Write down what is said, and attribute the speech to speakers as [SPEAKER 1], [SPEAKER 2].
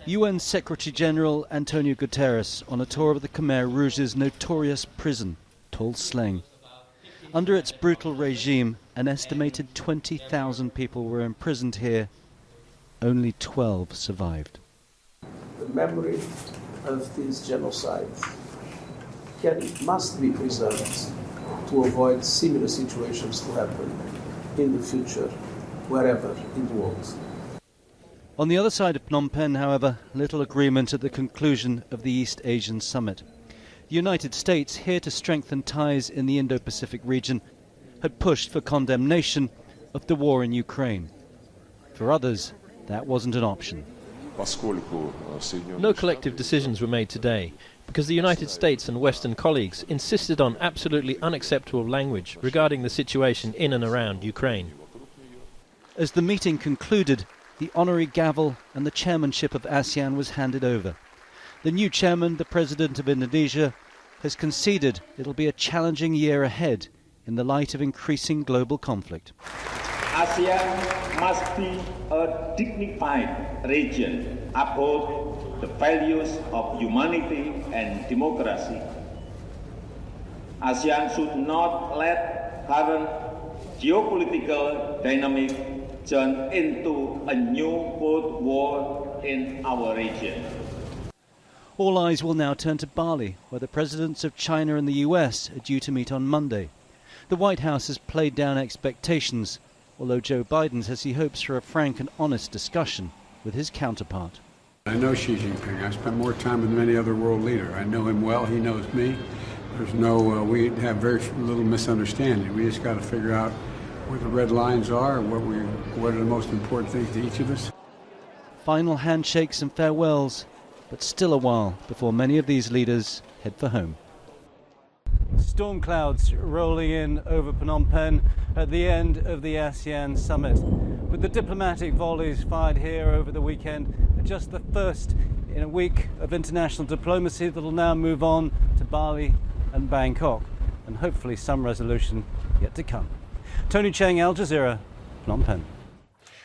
[SPEAKER 1] UN Secretary-General Antonio Guterres on a tour of the Khmer Rouge's notorious prison, Tuol Sleng. Under its brutal regime, an estimated 20,000 people were imprisoned here. Only 12 survived.
[SPEAKER 2] The memory of these genocides must be preserved to avoid similar situations to happen in the future, wherever in the world.
[SPEAKER 1] On the other side of Phnom Penh, however, little agreement at the conclusion of the East Asian Summit. The United States, here to strengthen ties in the Indo-Pacific region, had pushed for condemnation of the war in Ukraine. For others, that wasn't an option.
[SPEAKER 3] No collective decisions were made today because the United States and Western colleagues insisted on absolutely unacceptable language regarding the situation in and around Ukraine.
[SPEAKER 1] As the meeting concluded, the honorary gavel and the chairmanship of ASEAN was handed over. The new chairman, the President of Indonesia, has conceded it'll be a challenging year ahead in the light of increasing global conflict.
[SPEAKER 4] ASEAN must be a dignified region, uphold the values of humanity and democracy. ASEAN should not let current geopolitical dynamic turn into a new Cold War in our region.
[SPEAKER 1] All eyes will now turn to Bali, where the presidents of China and the US are due to meet on Monday. The White House has played down expectations, although Joe Biden says he hopes for a frank and honest discussion with his counterpart.
[SPEAKER 5] I know Xi Jinping. I spent more time with any other world leader. I know him well. He knows me. We have very little misunderstanding. We just got to figure out where the red lines are, what are the most important things to each of us.
[SPEAKER 1] Final handshakes and farewells, but still a while before many of these leaders head for home. Storm clouds rolling in over Phnom Penh at the end of the ASEAN summit. With the diplomatic volleys fired here over the weekend, just the first in a week of international diplomacy that will now move on to Bali and Bangkok, and hopefully some resolution yet to come. Tony Cheng, Al Jazeera, Phnom Penh.